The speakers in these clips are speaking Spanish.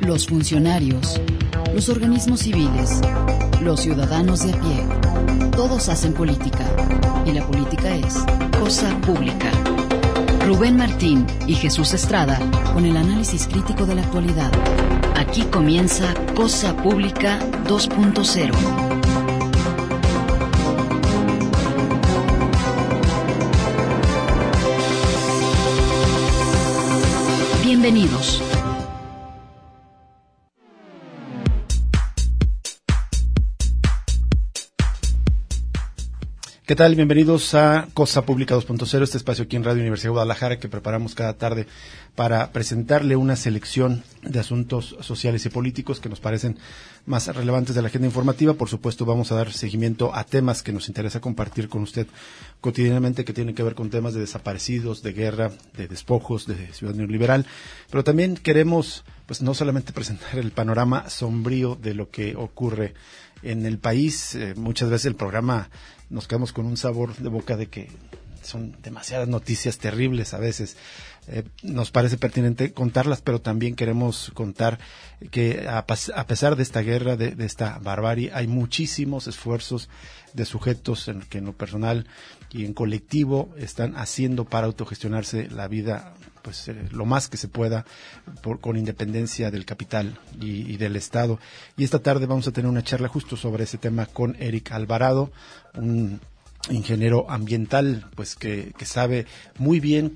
los funcionarios, los organismos civiles, los ciudadanos de a pie. Todos hacen política, y la política es cosa pública. Rubén Martín y Jesús Estrada con el análisis crítico de la actualidad. Aquí comienza Cosa Pública 2.0. Bienvenidos. ¿Qué tal? Bienvenidos a Cosa Pública 2.0, este espacio aquí en Radio Universidad de Guadalajara que preparamos cada tarde para presentarle una selección de asuntos sociales y políticos que nos parecen más relevantes de la agenda informativa. Por supuesto, vamos a dar seguimiento a temas que nos interesa compartir con usted cotidianamente, que tienen que ver con temas de desaparecidos, de guerra, de despojos, de ciudad neoliberal. Pero también queremos, pues, no solamente presentar el panorama sombrío de lo que ocurre en el país. Muchas veces el programa nos quedamos con un sabor de boca de que son demasiadas noticias terribles a veces. Nos parece pertinente contarlas, pero también queremos contar que a pesar de esta guerra, de esta barbarie, hay muchísimos esfuerzos de sujetos que en lo personal y en colectivo están haciendo para autogestionarse la vida, pues lo más que se pueda, con independencia del capital y del Estado. Y esta tarde vamos a tener una charla justo sobre ese tema con Eric Alvarado, un ingeniero ambiental, pues que sabe muy bien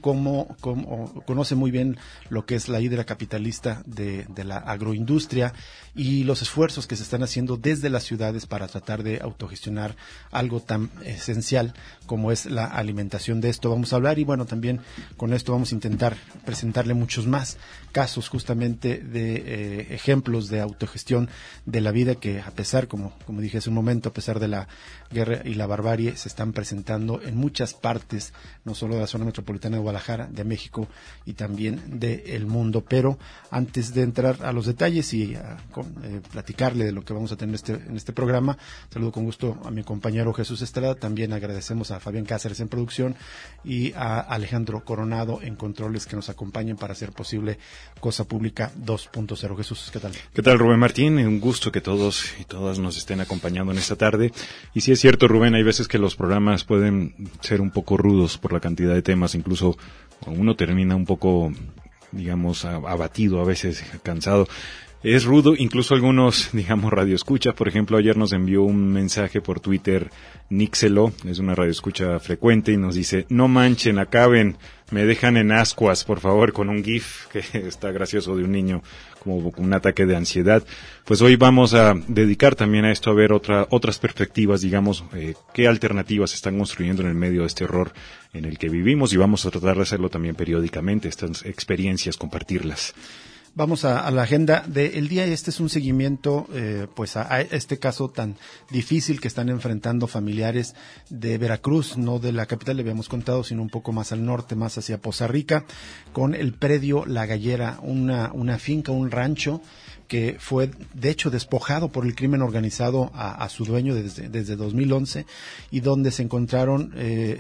conoce muy bien lo que es la hidra capitalista de la agroindustria y los esfuerzos que se están haciendo desde las ciudades para tratar de autogestionar algo tan esencial como es la alimentación. De esto vamos a hablar y bueno, también con esto vamos a intentar presentarle muchos más casos justamente de ejemplos de autogestión de la vida que a pesar, como dije hace un momento, a pesar de la guerra y la barbarie, se están presentando en muchas partes, no solo de la zona metropolitana de Guadalajara, de México y también del mundo. Pero antes de entrar a los detalles y platicarle de lo que vamos a tener en este programa, saludo con gusto a mi compañero Jesús Estrada, también agradecemos a Fabián Cáceres en producción y a Alejandro Coronado en controles que nos acompañen para hacer posible Cosa Pública 2.0. Jesús, ¿qué tal? ¿Qué tal, Rubén Martín? Un gusto que todos y todas nos estén acompañando en esta tarde. Y sí es cierto, Rubén, hay veces que los programas pueden ser un poco rudos por la cantidad de temas, incluso uno termina un poco, digamos, abatido, a veces cansado. Es rudo, incluso algunos, digamos, radioescuchas. Por ejemplo, ayer nos envió un mensaje por Twitter Nixelo, es una radioescucha frecuente, y nos dice: no manchen, acaben, me dejan en ascuas, por favor, con un GIF que está gracioso de un niño como un ataque de ansiedad. Pues hoy vamos a dedicar también a esto, a ver otras perspectivas, digamos, qué alternativas se están construyendo en el medio de este horror en el que vivimos, y vamos a tratar de hacerlo también periódicamente, estas experiencias, compartirlas. Vamos a la agenda del día. Este es un seguimiento pues a este caso tan difícil que están enfrentando familiares de Veracruz, no de la capital, le habíamos contado, sino un poco más al norte, más hacia Poza Rica, con el predio La Gallera, una finca, un rancho que fue de hecho despojado por el crimen organizado a su dueño desde 2011, y donde se encontraron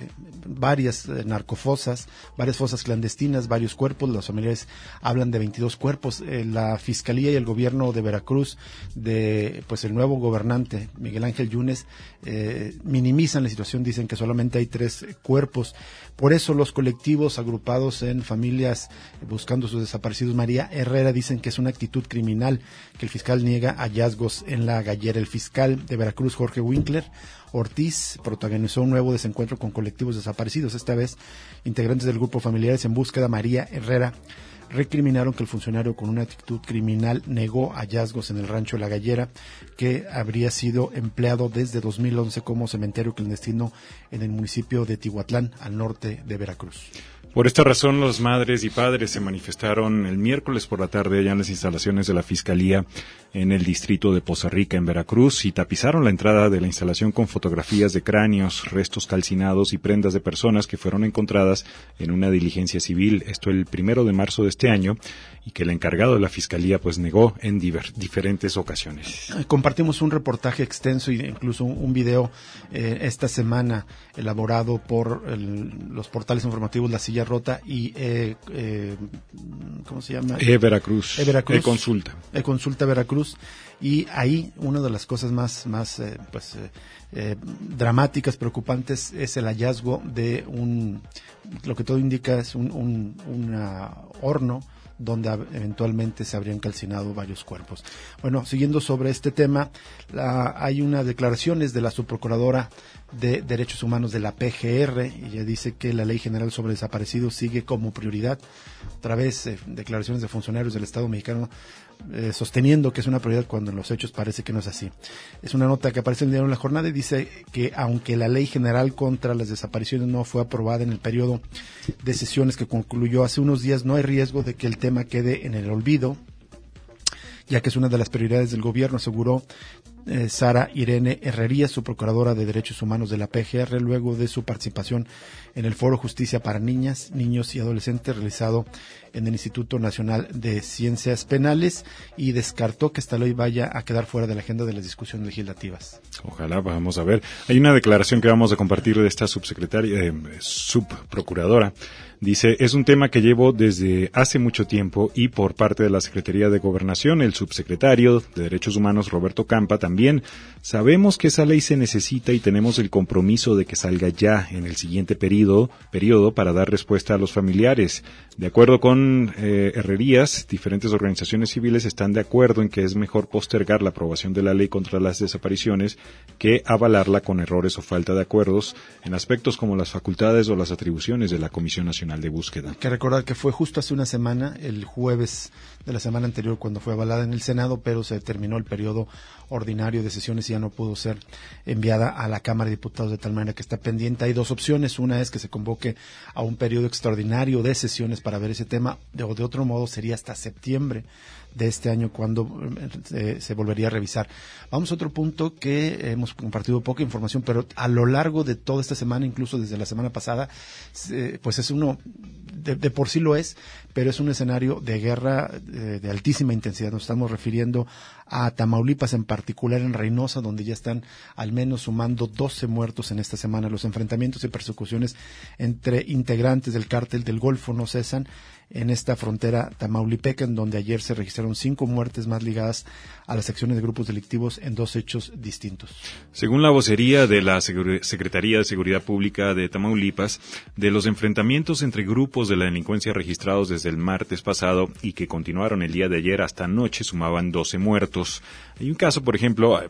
varias narcofosas, varias fosas clandestinas, varios cuerpos. Los familiares hablan de 22 cuerpos. La Fiscalía y el gobierno de Veracruz, pues el nuevo gobernante Miguel Ángel Yunes, minimizan la situación, dicen que solamente hay 3 cuerpos. Por eso los colectivos agrupados en familias buscando sus desaparecidos, María Herrera, dicen que es una actitud criminal, que el fiscal niega hallazgos en La Gallera. El fiscal de Veracruz, Jorge Winkler Ortiz, protagonizó un nuevo desencuentro con colectivos desaparecidos. Esta vez, integrantes del grupo Familiares en Búsqueda, María Herrera, recriminaron que el funcionario, con una actitud criminal, negó hallazgos en el rancho La Gallera, que habría sido empleado desde 2011 como cementerio clandestino en el municipio de Tihuatlán, al norte de Veracruz. Por esta razón, los madres y padres se manifestaron el miércoles por la tarde allá en las instalaciones de la Fiscalía en el distrito de Poza Rica, en Veracruz, y tapizaron la entrada de la instalación con fotografías de cráneos, restos calcinados y prendas de personas que fueron encontradas en una diligencia civil. Esto el 1 de marzo de este año y que el encargado de la Fiscalía pues negó en diferentes ocasiones. Compartimos un reportaje extenso e incluso un video esta semana elaborado por los portales informativos La Silla Rota y ¿cómo se llama? Veracruz. Consulta Veracruz. Y ahí una de las cosas más dramáticas, preocupantes, es el hallazgo de lo que todo indica es un horno donde eventualmente se habrían calcinado varios cuerpos. Bueno, siguiendo sobre este tema, hay unas declaraciones de la subprocuradora de Derechos Humanos de la PGR, y ella dice que la Ley General sobre Desaparecidos sigue como prioridad. Otra vez, declaraciones de funcionarios del Estado mexicano sosteniendo que es una prioridad cuando en los hechos parece que no es así. Es una nota que aparece en el diario La Jornada y dice que aunque la Ley General contra las Desapariciones no fue aprobada en el periodo de sesiones que concluyó hace unos días, no hay riesgo de que el tema quede en el olvido, ya que es una de las prioridades del gobierno, aseguró Sara Irene Herrerías, su procuradora de Derechos Humanos de la PGR, luego de su participación en el Foro Justicia para Niñas, Niños y Adolescentes realizado en el Instituto Nacional de Ciencias Penales, y descartó que esta ley vaya a quedar fuera de la agenda de las discusiones legislativas. Ojalá, vamos a ver. Hay una declaración que vamos a compartir de esta subprocuradora. Dice, es un tema que llevo desde hace mucho tiempo y por parte de la Secretaría de Gobernación, el subsecretario de Derechos Humanos, Roberto Campa, también sabemos que esa ley se necesita y tenemos el compromiso de que salga ya en el siguiente periodo para dar respuesta a los familiares. De acuerdo con Herrerías, diferentes organizaciones civiles están de acuerdo en que es mejor postergar la aprobación de la ley contra las desapariciones que avalarla con errores o falta de acuerdos en aspectos como las facultades o las atribuciones de la Comisión Nacional de Búsqueda. Hay que recordar que fue justo hace una semana, el jueves de la semana anterior, cuando fue avalada en el Senado, pero se terminó el periodo ordinario de sesiones y ya no pudo ser enviada a la Cámara de Diputados, de tal manera que está pendiente. Hay dos opciones: una es que se convoque a un periodo extraordinario de sesiones para ver ese tema, o de otro modo sería hasta septiembre de este año cuando se volvería a revisar. Vamos a otro punto que hemos compartido poca información, pero a lo largo de toda esta semana, incluso desde la semana pasada, pues es uno, de por sí lo es, pero es un escenario de guerra de altísima intensidad. Nos estamos refiriendo a Tamaulipas, en particular en Reynosa, donde ya están al menos sumando 12 muertos en esta semana. Los enfrentamientos y persecuciones entre integrantes del cártel del Golfo no cesan en esta frontera tamaulipeca, en donde ayer se registraron 5 muertes más ligadas a las acciones de grupos delictivos en 2 hechos distintos. Según la vocería de la Secretaría de Seguridad Pública de Tamaulipas, de los enfrentamientos entre grupos de la delincuencia registrados desde el martes pasado y que continuaron el día de ayer hasta anoche, sumaban 12 muertos. Hay un caso, por ejemplo,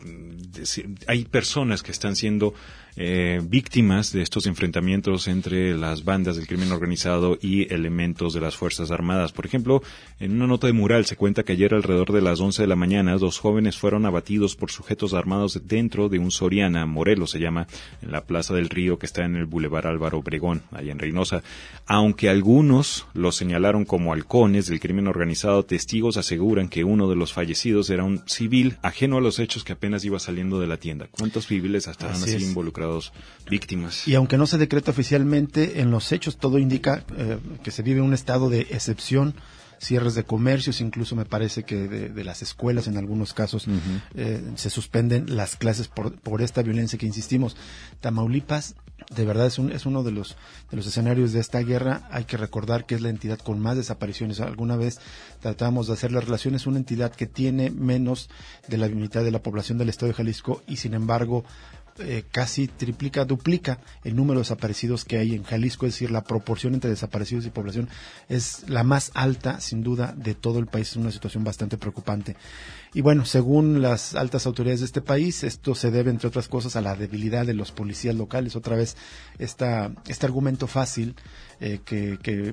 hay personas que están siendo víctimas de estos enfrentamientos entre las bandas del crimen organizado y elementos de las Fuerzas Armadas. Por ejemplo, en una nota de Mural se cuenta que ayer alrededor de las 11 de la mañana 2 jóvenes fueron abatidos por sujetos armados dentro de un Soriana, Morelos se llama, en la Plaza del Río, que está en el Boulevard Álvaro Obregón, allá en Reynosa. Aunque algunos los señalaron como halcones del crimen organizado, testigos aseguran que uno de los fallecidos era un civil ajeno a los hechos que apenas iba saliendo de la tienda. ¿Cuántos civiles estarán así involucrados? Víctimas. Y aunque no se decreta oficialmente, en los hechos todo indica que se vive un estado de excepción, cierres de comercios, incluso me parece que de las escuelas en algunos casos se suspenden las clases por esta violencia que insistimos. Tamaulipas de verdad es uno de los escenarios de esta guerra. Hay que recordar que es la entidad con más desapariciones. Alguna vez tratamos de hacer las relaciones, una entidad que tiene menos de la mitad de la población del estado de Jalisco y sin embargo casi duplica el número de desaparecidos que hay en Jalisco, es decir, la proporción entre desaparecidos y población es la más alta, sin duda, de todo el país. Es una situación bastante preocupante. Y bueno, según las altas autoridades de este país, esto se debe, entre otras cosas, a la debilidad de los policías locales. Otra vez, este argumento fácil, que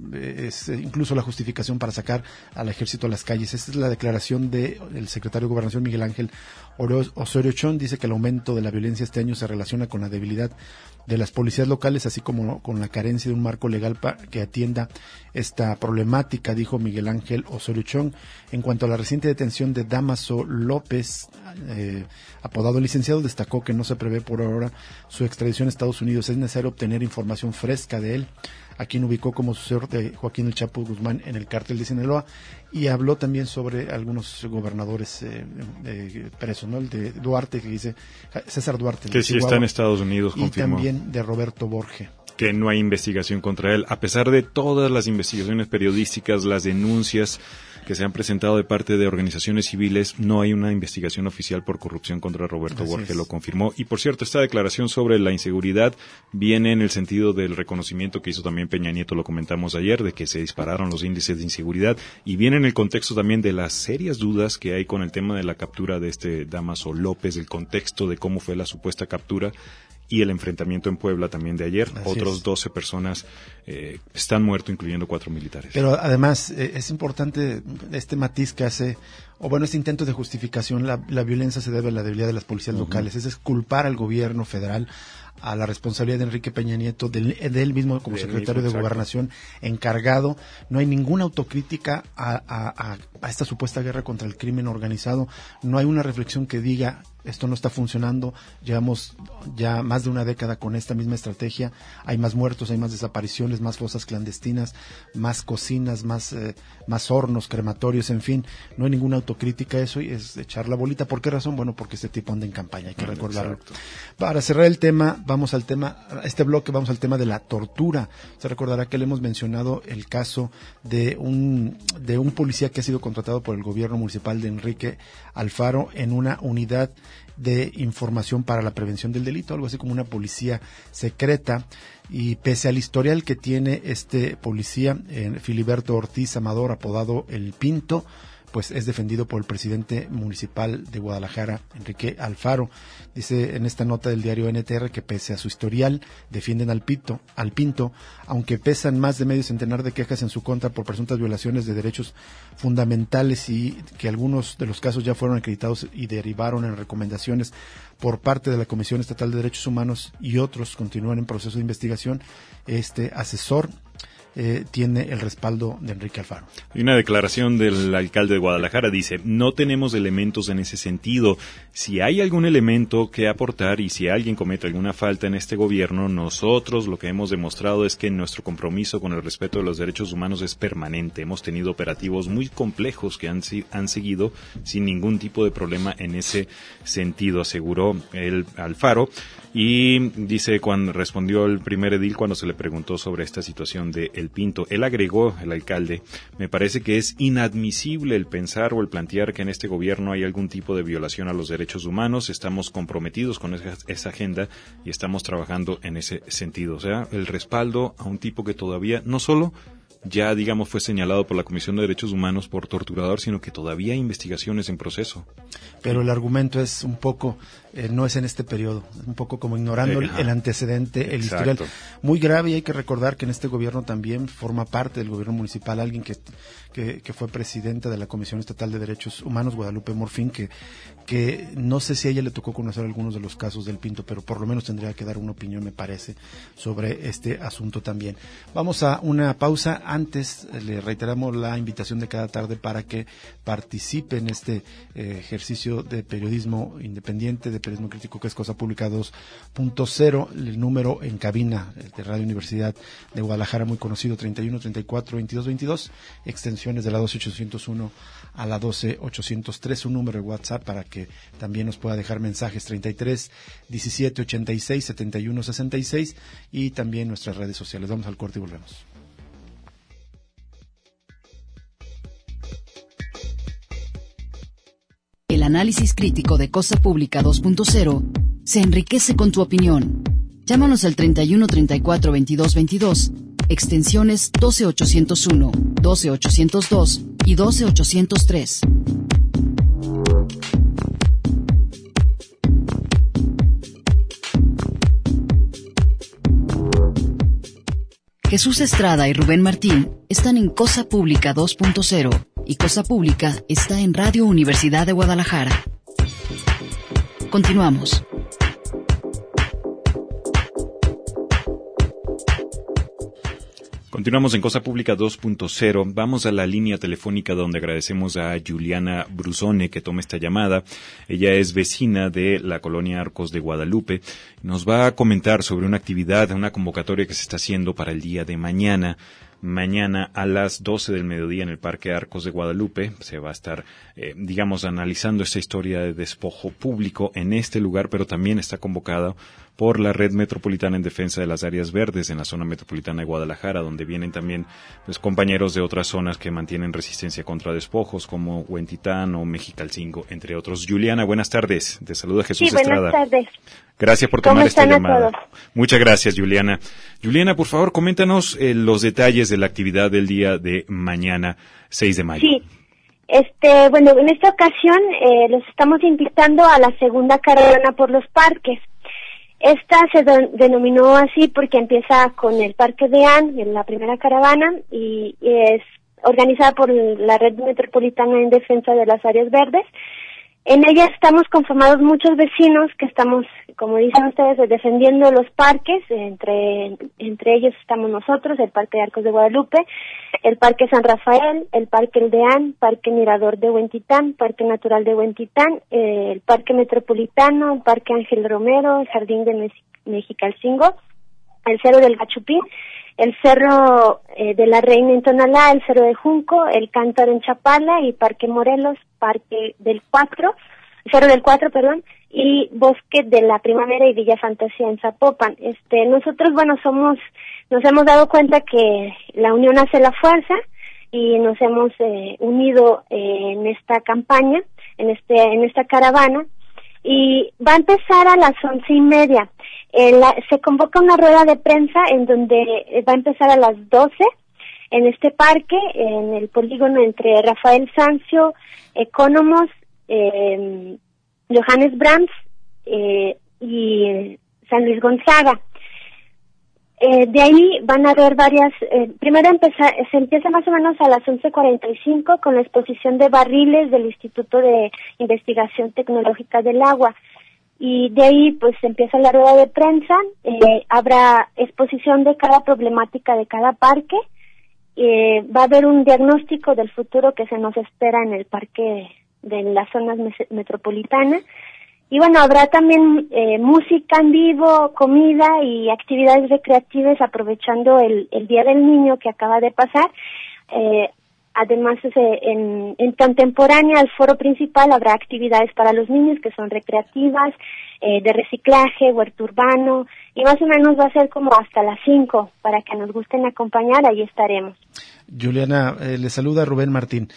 es incluso la justificación para sacar al ejército a las calles. Esta es la declaración del secretario de Gobernación, Miguel Ángel Osorio Chong. Dice que el aumento de la violencia este año se relaciona con la debilidad de las policías locales, así como con la carencia de un marco legal que atienda esta problemática, dijo Miguel Ángel Osorio Chong. En cuanto a la reciente detención de Dámaso López, apodado licenciado, destacó que no se prevé por ahora su extradición a Estados Unidos. Es necesario obtener información fresca de él a quien ubicó como sucesor de Joaquín El Chapo Guzmán en el cártel de Sinaloa, y habló también sobre algunos gobernadores presos, ¿no? El de Duarte, que dice César Duarte, que sí está en Estados Unidos, y confirmó. También de Roberto Borge, que no hay investigación contra él, a pesar de todas las investigaciones periodísticas, las denuncias que se han presentado de parte de organizaciones civiles, no hay una investigación oficial por corrupción contra Roberto Borge, lo confirmó. Y por cierto, esta declaración sobre la inseguridad viene en el sentido del reconocimiento que hizo también Peña Nieto, lo comentamos ayer, de que se dispararon los índices de inseguridad, y viene en el contexto también de las serias dudas que hay con el tema de la captura de Damaso López, el contexto de cómo fue la supuesta captura, y el enfrentamiento en Puebla también de ayer. Otros 12 personas están muertos, incluyendo 4 militares. Pero además es importante este matiz que hace, este intento de justificación. La violencia se debe a la debilidad de las policías locales. Es culpar al gobierno federal, a la responsabilidad de Enrique Peña Nieto, de él mismo como secretario de Gobernación encargado. No hay ninguna autocrítica a esta supuesta guerra contra el crimen organizado. No hay una reflexión que diga esto no está funcionando, llevamos ya más de una década con esta misma estrategia, hay más muertos, hay más desapariciones, más fosas clandestinas, más cocinas, más hornos, crematorios, en fin, no hay ninguna autocrítica a eso, y es echar la bolita. ¿Por qué razón? Bueno, porque este tipo anda en campaña, hay que recordarlo. Exacto. Para cerrar el tema, vamos al tema de la tortura. Se recordará que le hemos mencionado el caso de un policía que ha sido contratado por el gobierno municipal de Enrique Alfaro en una unidad de información para la prevención del delito, algo así como una policía secreta, y pese al historial que tiene este policía, Filiberto Ortiz Amador, apodado El Pinto, pues es defendido por el presidente municipal de Guadalajara, Enrique Alfaro. Dice en esta nota del diario NTR que pese a su historial, defienden al Pinto, aunque pesan más de medio centenar de quejas en su contra por presuntas violaciones de derechos fundamentales, y que algunos de los casos ya fueron acreditados y derivaron en recomendaciones por parte de la Comisión Estatal de Derechos Humanos, y otros continúan en proceso de investigación. Este asesor tiene el respaldo de Enrique Alfaro. Y una declaración del alcalde de Guadalajara dice: no tenemos elementos en ese sentido. Si hay algún elemento que aportar y si alguien comete alguna falta en este gobierno, nosotros lo que hemos demostrado es que nuestro compromiso con el respeto de los derechos humanos es permanente. Hemos tenido operativos muy complejos que han seguido sin ningún tipo de problema en ese sentido, aseguró el Alfaro. Y dice, cuando respondió el primer edil cuando se le preguntó sobre esta situación de El Pinto, él agregó, el alcalde: me parece que es inadmisible el pensar o el plantear que en este gobierno hay algún tipo de violación a los derechos humanos. Estamos comprometidos con esa agenda y estamos trabajando en ese sentido. O sea, el respaldo a un tipo que todavía no solo ya, digamos, fue señalado por la Comisión de Derechos Humanos por torturador, sino que todavía hay investigaciones en proceso. Pero el argumento es un poco, no es en este periodo, un poco como ignorando el antecedente, el historial muy grave. Y hay que recordar que en este gobierno también forma parte del gobierno municipal alguien que fue presidenta de la Comisión Estatal de Derechos Humanos, Guadalupe Morfín, que no sé si a ella le tocó conocer algunos de los casos del Pinto, pero por lo menos tendría que dar una opinión, me parece, sobre este asunto también. Vamos a una pausa. Antes le reiteramos la invitación de cada tarde para que participe en este ejercicio de periodismo independiente, de periodismo crítico, que es Cosa Pública 2.0. El número en cabina de Radio Universidad de Guadalajara, muy conocido, 31 34 22 22, extensiones de la 12801 a la 12803, un número de WhatsApp para que también nos pueda dejar mensajes, 33 17 86 71 66, y también nuestras redes sociales. Vamos al corte y volvemos. El análisis crítico de Cosa Pública 2.0 se enriquece con tu opinión. Llámanos al 31 34 22 22, extensiones 12801, 12802 y 12803. Jesús Estrada y Rubén Martín están en Cosa Pública 2.0 y Cosa Pública está en Radio Universidad de Guadalajara. Continuamos. Continuamos en Cosa Pública 2.0. Vamos a la línea telefónica donde agradecemos a Juliana Brusone que tome esta llamada. Ella es vecina de la colonia Arcos de Guadalupe. Nos va a comentar sobre una actividad, una convocatoria que se está haciendo para el día de mañana. Mañana a las 12 del mediodía en el Parque Arcos de Guadalupe se va a estar, analizando esta historia de despojo público en este lugar, pero también está convocada por la Red Metropolitana en Defensa de las Áreas Verdes en la zona metropolitana de Guadalajara, donde vienen también compañeros de otras zonas que mantienen resistencia contra despojos, como Huentitán o Mexicalcingo, entre otros. Juliana, buenas tardes. Te saluda Jesús Estrada. Buenas tardes. Gracias por tomar esta llamada. Muchas gracias, Juliana. Juliana, por favor, coméntanos los detalles de la actividad del día de mañana, 6 de mayo. Sí. En esta ocasión los estamos invitando a la segunda caravana por los parques. Esta se denominó así porque empieza con el Parque de An, en la primera caravana, y es organizada por la Red Metropolitana en Defensa de las Áreas Verdes. En ella estamos conformados muchos vecinos que estamos, como dicen ustedes, defendiendo los parques. Entre ellos estamos nosotros, el Parque de Arcos de Guadalupe, el Parque San Rafael, el Parque El Deán, Parque Mirador de Huentitán, Parque Natural de Huentitán, el Parque Metropolitano, el Parque Ángel Romero, el Jardín de Mexicalcingo, el Cerro del Gachupín, el Cerro de la Reina en Tonalá, el Cerro de Junco, el Cántaro en Chapala y Parque Morelos, Cerro del Cuatro, y Bosque de la Primavera y Villa Fantasía en Zapopan. Nosotros, nos hemos dado cuenta que la unión hace la fuerza y nos hemos unido en esta campaña, en esta caravana, y va a empezar a las 11:30. Se convoca una rueda de prensa en donde va a empezar a las 12 en este parque, en el polígono entre Rafael Sanzio, Ecónomos, Johannes Brahms y San Luis Gonzaga. De ahí van a haber varias, se empieza más o menos a las 11:45 con la exposición de barriles del Instituto de Investigación Tecnológica del Agua. Y de ahí pues empieza la rueda de prensa, habrá exposición de cada problemática de cada parque, va a haber un diagnóstico del futuro que se nos espera en el parque de las zonas metropolitanas, y habrá también música en vivo, comida y actividades recreativas aprovechando el Día del Niño que acaba de pasar. Además, en contemporánea al foro principal habrá actividades para los niños que son recreativas, de reciclaje, huerto urbano, y más o menos va a ser como hasta las 5, para que nos gusten acompañar, ahí estaremos. Juliana, le saluda Rubén Martín.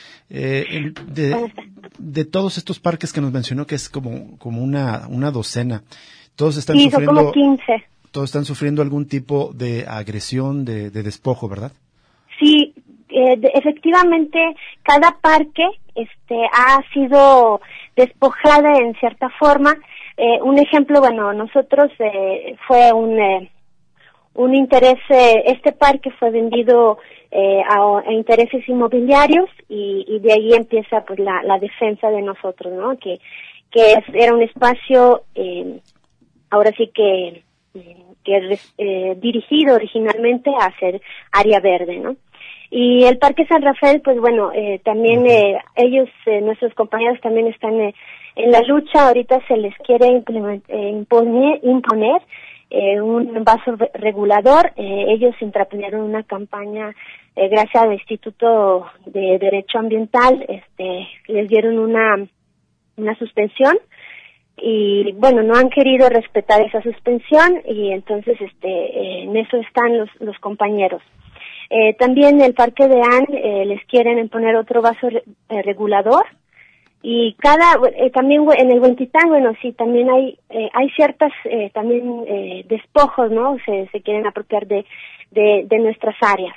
De todos estos parques que nos mencionó, que es como una docena, todos están sufriendo... son como 15. Todos están sufriendo algún tipo de agresión, de despojo, ¿verdad? Sí, efectivamente, cada parque ha sido despojada en cierta forma. Un ejemplo, nosotros fue un interés, este parque fue vendido a intereses inmobiliarios y de ahí empieza pues la defensa de nosotros, ¿no? Que era un espacio ahora sí que dirigido originalmente a ser área verde, ¿no? Y el Parque San Rafael, pues también ellos, nuestros compañeros también están en la lucha. Ahorita se les quiere imponer un vaso regulador. Ellos intraponieron una campaña gracias al Instituto de Derecho Ambiental, les dieron una suspensión y no han querido respetar esa suspensión y entonces en eso están los compañeros. También el Parque de An les quieren imponer otro vaso regulador y también en el Huentitán, sí, también hay ciertas también despojos, ¿no? Se quieren apropiar de nuestras áreas.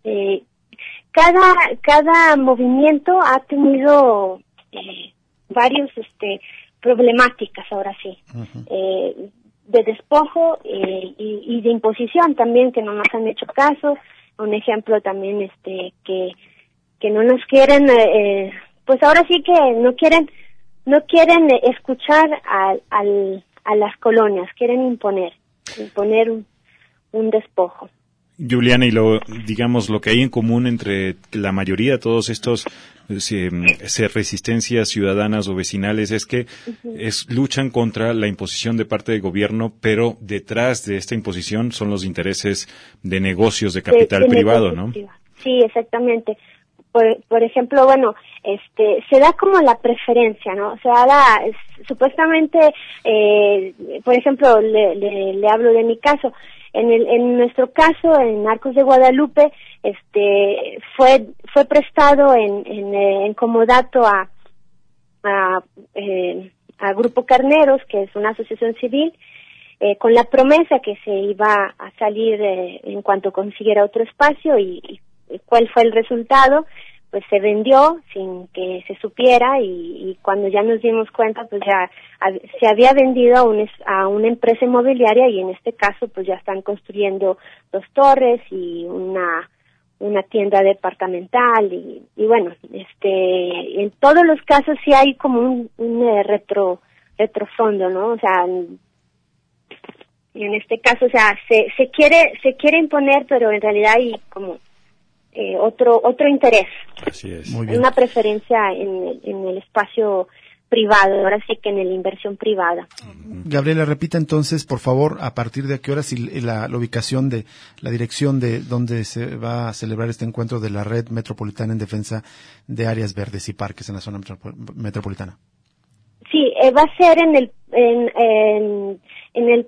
Cada movimiento ha tenido varios problemáticas ahora sí. Uh-huh. De despojo y de imposición también, que no nos han hecho caso. Un ejemplo también que no nos quieren, pues ahora sí que no quieren escuchar a las colonias, quieren imponer un despojo. Juliana, y lo que hay en común entre la mayoría de todos estos resistencias ciudadanas o vecinales es que luchan contra la imposición de parte del gobierno, pero detrás de esta imposición son los intereses de negocios de capital privado, ¿no? Sí, exactamente. Por ejemplo, bueno, se da como la preferencia, ¿no? Supuestamente, por ejemplo, le hablo de mi caso. En nuestro caso, en Arcos de Guadalupe, fue prestado en comodato a Grupo Carneros, que es una asociación civil, con la promesa que se iba a salir en cuanto consiguiera otro espacio. Y ¿cuál fue el resultado? Pues se vendió sin que se supiera, y cuando ya nos dimos cuenta, pues ya se había vendido a una empresa inmobiliaria, y en este caso pues ya están construyendo 2 torres y una tienda departamental, y bueno, en todos los casos sí hay como un retrofondo, ¿no? O sea, y en este caso, o sea, se quiere imponer, pero en realidad hay como otro interés. Así es. Muy bien. Una preferencia en el espacio privado, ahora sí que en la inversión privada. Gabriela, repita entonces, por favor, a partir de qué horas y la ubicación de la dirección de donde se va a celebrar este encuentro de la Red Metropolitana en Defensa de Áreas Verdes y Parques en la zona metropolitana. Sí, va a ser en el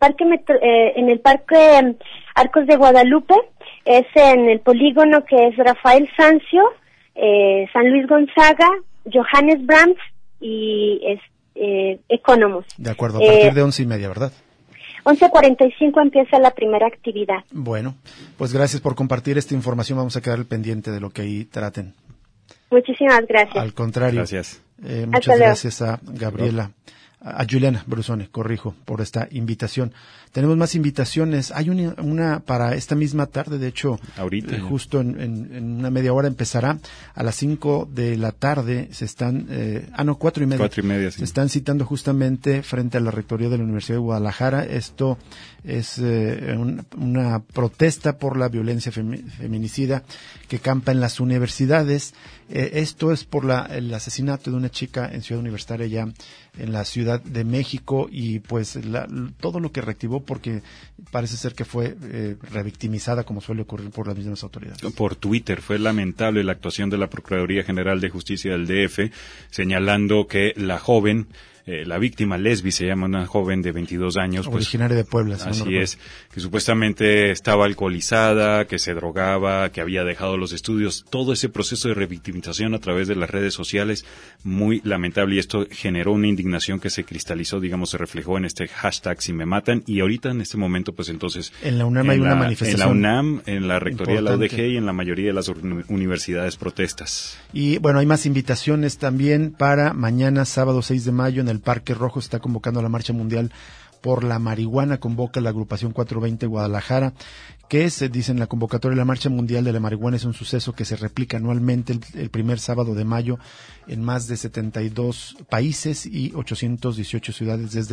parque Arcos de Guadalupe. Es en el polígono que es Rafael Sanzio, San Luis Gonzaga, Johannes Brahms y Economos. De acuerdo, a partir de 11:30, ¿verdad? 11:45 empieza la primera actividad. Bueno, pues gracias por compartir esta información. Vamos a quedar al pendiente de lo que ahí traten. Muchísimas gracias. Al contrario. Gracias. Muchas gracias a Gabriela. A Juliana Brusone, corrijo, por esta invitación. Tenemos más invitaciones. Hay una para esta misma tarde, de hecho, ahorita justo en una media hora empezará. A las 5 de la tarde se están, 4:30. 4:30, sí. Se están citando justamente frente a la Rectoría de la Universidad de Guadalajara. Esto es una protesta por la violencia feminicida que campa en las universidades. Esto es por el asesinato de una chica en Ciudad Universitaria, ya en la Ciudad de México, y pues todo lo que reactivó, porque parece ser que fue revictimizada, como suele ocurrir por las mismas autoridades. Por Twitter fue lamentable la actuación de la Procuraduría General de Justicia del DF, señalando que la joven, la víctima, Lesbi se llama, una joven de 22 años. Originaria de Puebla. Así es, que supuestamente estaba alcoholizada, que se drogaba, que había dejado los estudios. Todo ese proceso de revictimización a través de las redes sociales, muy lamentable, y esto generó una indignación que se cristalizó, digamos, se reflejó en este hashtag Si Me Matan, y ahorita en este momento, pues entonces... En la UNAM hay una manifestación. En la UNAM, en la Rectoría importante de la UDG y en la mayoría de las universidades protestas. Y bueno, hay más invitaciones también para mañana, sábado 6 de mayo, en el Parque Rojo. Se está convocando a la Marcha Mundial por la Marihuana. Convoca la agrupación 420 Guadalajara, que se dice en la convocatoria de la Marcha Mundial de la Marihuana. Es un suceso que se replica anualmente el primer sábado de mayo en más de 72 países y 818 ciudades desde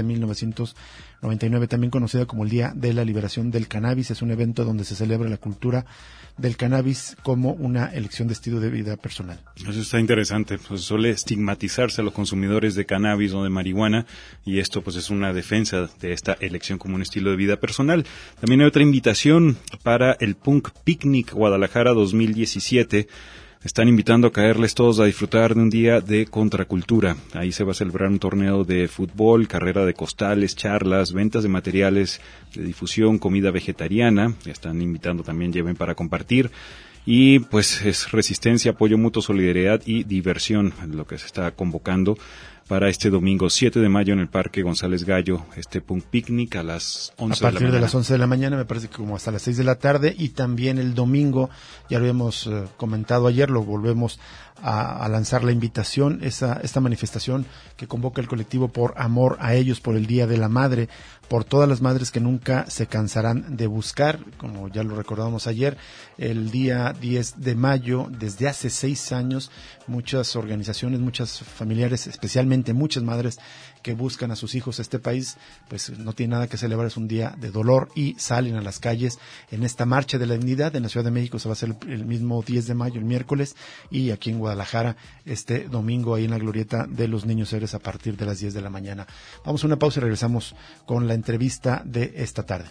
1999, también conocida como el Día de la Liberación del Cannabis. Es un evento donde se celebra la cultura del cannabis como una elección de estilo de vida personal. Eso está interesante, pues suele estigmatizarse a los consumidores de cannabis o de marihuana, y esto pues es una defensa de esta elección como un estilo de vida personal. También hay otra invitación para el Punk Picnic Guadalajara 2017. Están invitando a caerles todos a disfrutar de un día de contracultura. Ahí se va a celebrar un torneo de fútbol, carrera de costales, charlas, ventas de materiales de difusión, comida vegetariana. Están invitando también, lleven para compartir. Y pues es resistencia, apoyo mutuo, solidaridad y diversión lo que se está convocando para este domingo 7 de mayo en el Parque González Gallo, este Punk Picnic a las 11 de la mañana. A partir de las 11 de la mañana, me parece que como hasta las 6 de la tarde, y también el domingo, ya lo habíamos comentado ayer, lo volvemos a lanzar la invitación, esta manifestación que convoca el colectivo Por Amor a Ellos, por el Día de la Madre, por todas las madres que nunca se cansarán de buscar, como ya lo recordamos ayer, el día 10 de mayo, desde hace 6 años, muchas organizaciones, muchas familiares, especialmente realmente muchas madres que buscan a sus hijos a este país, pues no tiene nada que celebrar, es un día de dolor y salen a las calles en esta marcha de la dignidad. En la Ciudad de México se va a hacer el mismo 10 de mayo, el miércoles, y aquí en Guadalajara este domingo ahí en la glorieta de los Niños Héroes a partir de las 10 de la mañana. Vamos a una pausa y regresamos con la entrevista de esta tarde.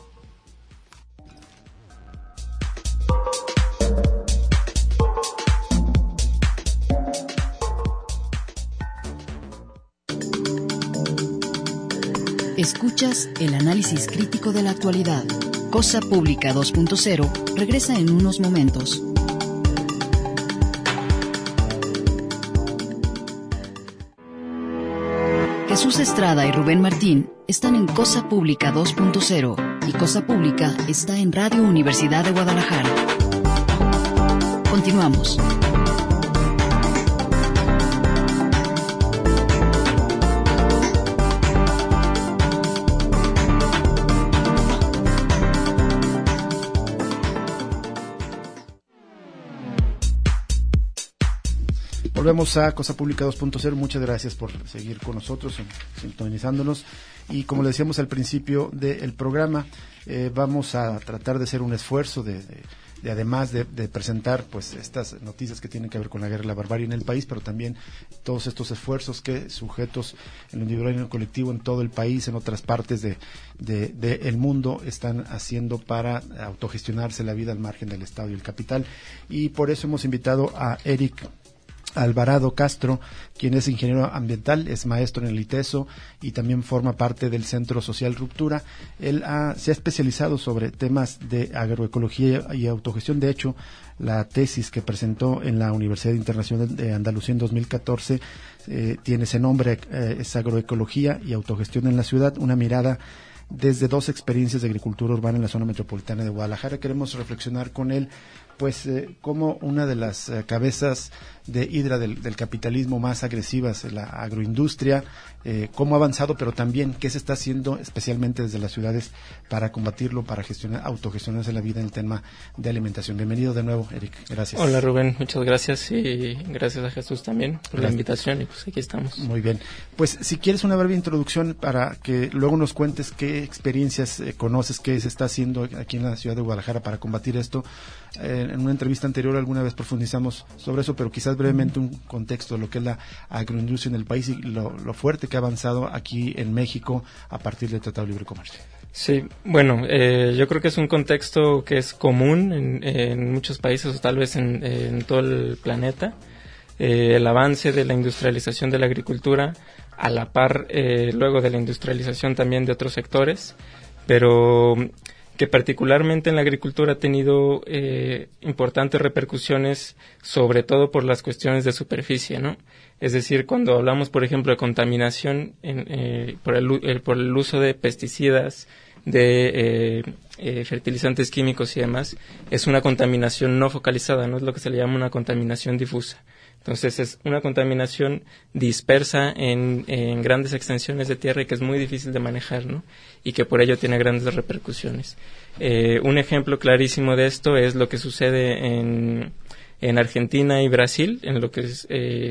Escuchas el análisis crítico de la actualidad. Cosa Pública 2.0 regresa en unos momentos. Jesús Estrada y Rubén Martín están en Cosa Pública 2.0 y Cosa Pública está en Radio Universidad de Guadalajara. Continuamos. Volvemos a Cosa Pública 2.0. Muchas gracias por seguir con nosotros, sintonizándonos. Y como le decíamos al principio del programa, vamos a tratar de hacer un esfuerzo de además de presentar pues estas noticias que tienen que ver con la guerra y la barbarie en el país, pero también todos estos esfuerzos que sujetos en lo individual y en lo colectivo en todo el país, en otras partes del mundo, están haciendo para autogestionarse la vida al margen del Estado y el capital. Y por eso hemos invitado a Eric Alvarado Castro, quien es ingeniero ambiental, es maestro en el ITESO y también forma parte del Centro Social Ruptura. Él se ha especializado sobre temas de agroecología y autogestión. De hecho, la tesis que presentó en la Universidad Internacional de Andalucía en 2014 tiene ese nombre, es Agroecología y Autogestión en la Ciudad, una mirada desde dos experiencias de agricultura urbana en la zona metropolitana de Guadalajara. Queremos reflexionar con él pues como una de las cabezas de hidra del capitalismo más agresivas, la agroindustria, cómo ha avanzado, pero también qué se está haciendo especialmente desde las ciudades para combatirlo, para autogestionarse la vida en el tema de alimentación. Bienvenido de nuevo, Eric. Gracias. Hola, Rubén. Muchas gracias y gracias a Jesús también por la invitación y pues aquí estamos. Muy bien. Pues si quieres una breve introducción para que luego nos cuentes qué experiencias conoces, qué se está haciendo aquí en la ciudad de Guadalajara para combatir esto. En una entrevista anterior alguna vez profundizamos sobre eso, pero quizás brevemente un contexto de lo que es la agroindustria en el país y lo fuerte que ha avanzado aquí en México a partir del Tratado de Libre Comercio. Sí, bueno, yo creo que es un contexto que es común en muchos países o tal vez en todo el planeta. El avance de la industrialización de la agricultura a la par luego de la industrialización también de otros sectores, pero que particularmente en la agricultura ha tenido importantes repercusiones, sobre todo por las cuestiones de superficie, ¿no? Es decir, cuando hablamos, por ejemplo, de contaminación por el uso de pesticidas, de fertilizantes químicos y demás, es una contaminación no focalizada, no es lo que se le llama una contaminación difusa. Entonces es una contaminación dispersa en grandes extensiones de tierra y que es muy difícil de manejar, ¿no? Y que por ello tiene grandes repercusiones. Un ejemplo clarísimo de esto es lo que sucede en Argentina y Brasil, en lo que es,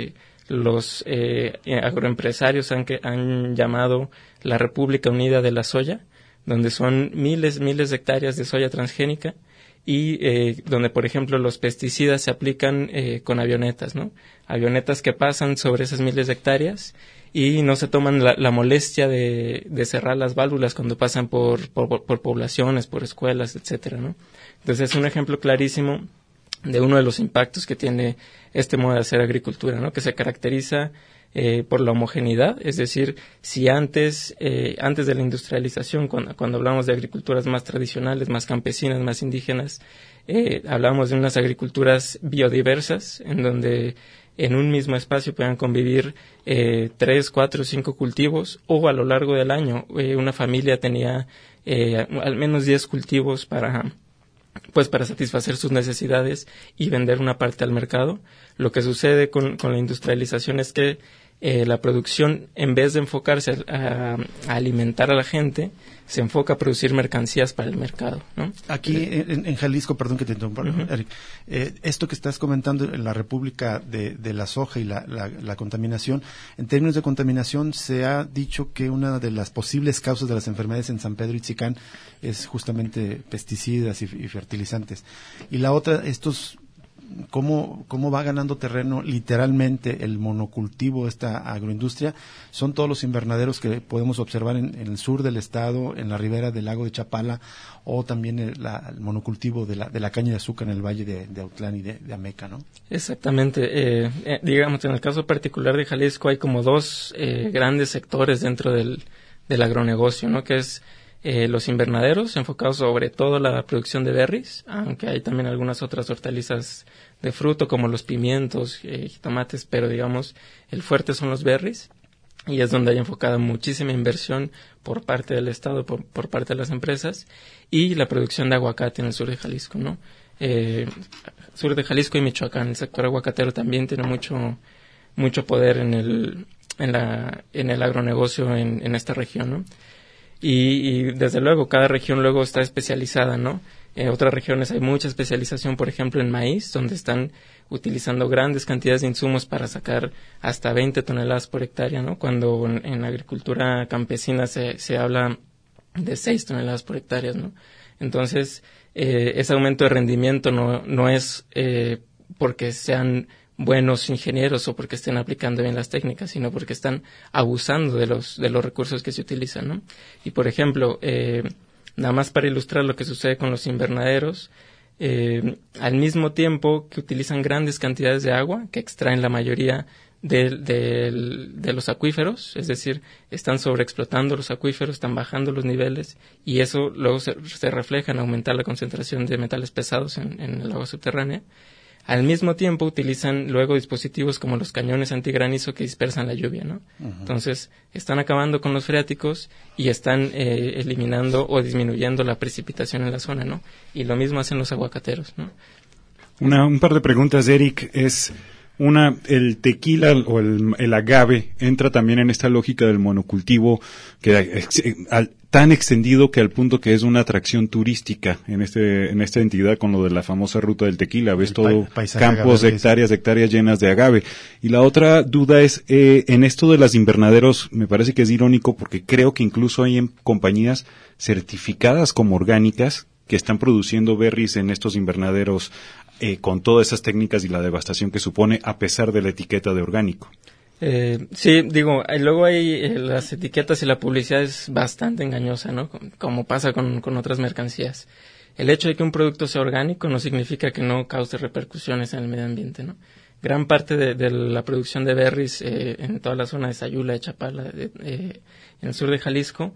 los agroempresarios han llamado la República Unida de la Soya, donde son miles de hectáreas de soya transgénica y donde, por ejemplo, los pesticidas se aplican con avionetas, ¿no? Avionetas que pasan sobre esas miles de hectáreas y no se toman la molestia de cerrar las válvulas cuando pasan por poblaciones, por escuelas, etcétera, ¿no? Entonces es un ejemplo clarísimo de uno de los impactos que tiene este modo de hacer agricultura, ¿no? Que se caracteriza por la homogeneidad, es decir, si antes de la industrialización, cuando hablamos de agriculturas más tradicionales, más campesinas, más indígenas, hablamos de unas agriculturas biodiversas, en donde en un mismo espacio puedan convivir 3, 4, 5 cultivos, o a lo largo del año una familia tenía al menos 10 cultivos para satisfacer sus necesidades y vender una parte al mercado. Lo que sucede con la industrialización es que la producción, en vez de enfocarse a alimentar a la gente, se enfoca a producir mercancías para el mercado, ¿no? Aquí en Jalisco, perdón que te interrumpa, Eric, esto que estás comentando en la República de la soja y la contaminación, en términos de contaminación se ha dicho que una de las posibles causas de las enfermedades en San Pedro Itzicán es justamente pesticidas y fertilizantes. Y la otra, cómo va ganando terreno literalmente el monocultivo, esta agroindustria, son todos los invernaderos que podemos observar en el sur del estado, en la ribera del lago de Chapala, o también el monocultivo de la caña de azúcar en el valle de Autlán y de Ameca, ¿no? Exactamente. Digamos, en el caso particular de Jalisco hay como dos grandes sectores dentro del agronegocio, ¿no? Que es los invernaderos, enfocados sobre todo en la producción de berries, aunque hay también algunas otras hortalizas de fruto como los pimientos, tomates, pero digamos el fuerte son los berries, y es donde hay enfocada muchísima inversión por parte del Estado, por parte de las empresas, y la producción de aguacate en el sur de Jalisco, ¿no? Sur de Jalisco y Michoacán, el sector aguacatero también tiene mucho poder en el agronegocio en esta región, ¿no? Y desde luego cada región luego está especializada, ¿no? En otras regiones hay mucha especialización, por ejemplo en maíz, donde están utilizando grandes cantidades de insumos para sacar hasta 20 toneladas por hectárea, ¿no? Cuando en la agricultura campesina se habla de 6 toneladas por hectárea, ¿no? Entonces, ese aumento de rendimiento no es porque sean buenos ingenieros o porque estén aplicando bien las técnicas, sino porque están abusando de los recursos que se utilizan, ¿no? Y por ejemplo, nada más para ilustrar lo que sucede con los invernaderos, al mismo tiempo que utilizan grandes cantidades de agua, que extraen la mayoría de los acuíferos, es decir, están sobreexplotando los acuíferos, están bajando los niveles, y eso luego se refleja en aumentar la concentración de metales pesados en el agua subterránea. Al mismo tiempo utilizan luego dispositivos como los cañones antigranizo que dispersan la lluvia, ¿no? Uh-huh. Entonces, están acabando con los freáticos y están eliminando o disminuyendo la precipitación en la zona, ¿no? Y lo mismo hacen los aguacateros, ¿no? Un par de preguntas, Eric. El tequila o el agave entra también en esta lógica del monocultivo que tan extendido que al punto que es una atracción turística en esta entidad con lo de la famosa ruta del tequila. Ves todo campos de hectáreas llenas de agave. Y la otra duda es, en esto de las invernaderos, me parece que es irónico porque creo que incluso hay compañías certificadas como orgánicas que están produciendo berries en estos invernaderos con todas esas técnicas y la devastación que supone a pesar de la etiqueta de orgánico. Sí, digo, luego hay las etiquetas y la publicidad es bastante engañosa, ¿no? Como pasa con otras mercancías. El hecho de que un producto sea orgánico no significa que no cause repercusiones en el medio ambiente, ¿no? Gran parte de la producción de berries en toda la zona de Sayula, de Chapala, en el sur de Jalisco,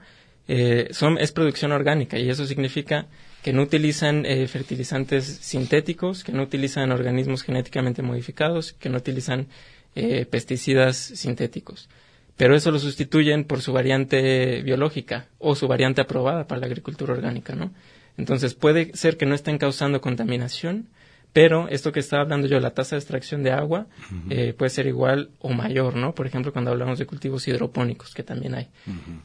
es producción orgánica, y eso significa que no utilizan fertilizantes sintéticos, que no utilizan organismos genéticamente modificados, que no utilizan pesticidas sintéticos. Pero eso lo sustituyen por su variante biológica o su variante aprobada para la agricultura orgánica, ¿no? Entonces puede ser que no estén causando contaminación, pero esto que estaba hablando yo, la tasa de extracción de agua, uh-huh, puede ser igual o mayor, ¿no? Por ejemplo, cuando hablamos de cultivos hidropónicos, que también hay.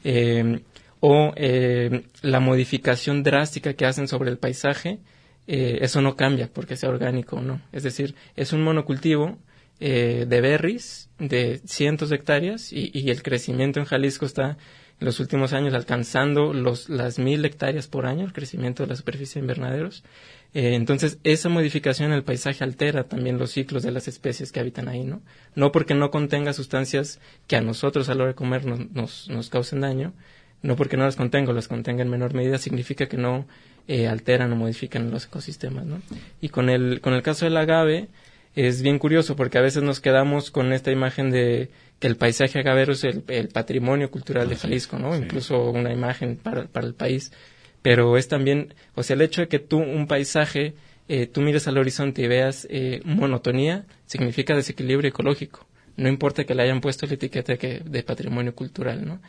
Uh-huh. La modificación drástica que hacen sobre el paisaje, eso no cambia porque sea orgánico o no. Es decir, es un monocultivo de berries de cientos de hectáreas y el crecimiento en Jalisco está en los últimos años alcanzando las 1,000 hectáreas por año, el crecimiento de la superficie de invernaderos. Entonces, esa modificación en el paisaje altera también los ciclos de las especies que habitan ahí, ¿no? No porque no contenga sustancias que a nosotros a la hora de comer nos causen daño, no porque no las contenga en menor medida, significa que no alteran o modifican los ecosistemas, ¿no? Y con el caso del agave, es bien curioso porque a veces nos quedamos con esta imagen de que el paisaje agavero es el patrimonio cultural de Jalisco, ¿no? Sí. Incluso una imagen para el país. Pero es también, o sea, el hecho de que un paisaje, tú mires al horizonte y veas monotonía, significa desequilibrio ecológico. No importa que le hayan puesto la etiqueta de patrimonio cultural, ¿no?